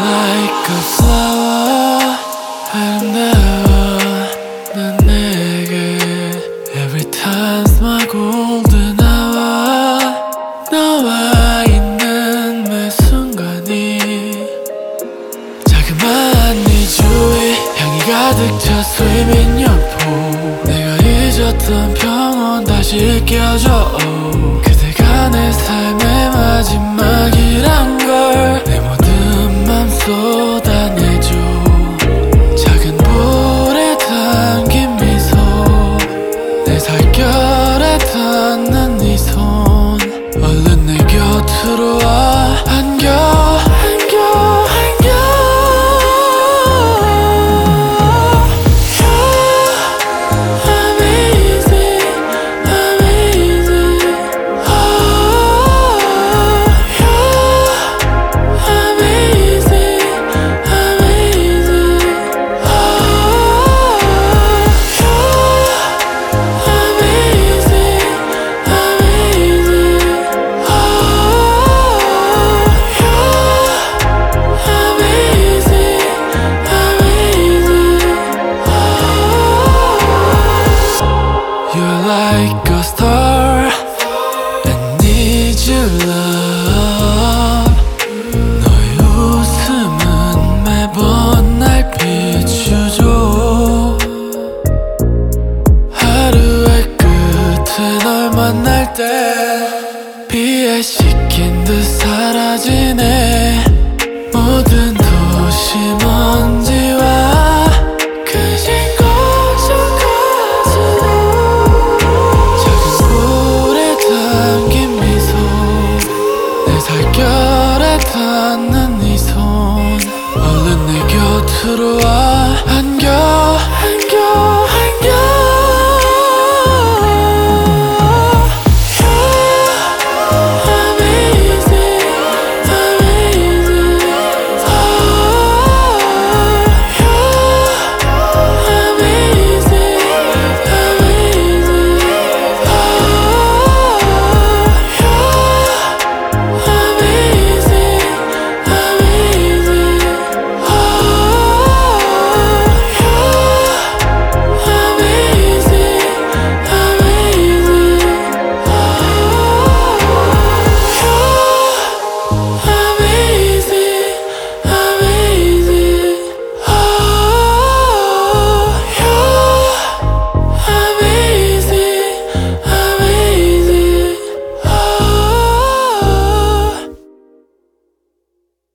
like a flower 아름다워 넌 내게 Every time smile golden hour 너와 있는 매 순간이 자그마한 네 주위 향이 가득 차 sweeping your pool 내가 잊었던 평온 다시 껴줘 그대가 내 삶의 마지막이란 걸 내 모든 맘 쏟아내줘 작은 볼에 담긴 미소 내 살결에 닿는 네 손 얼른 내 곁으로 와 안겨 You're like a star I need your love 너의 웃음은 매번 날 비추죠 하루의 끝에 널 만날 때 비에 씻긴 듯 사라지네 모든 도시 먼지와 살결에 닿는 네 손 얼른 내 곁으로 와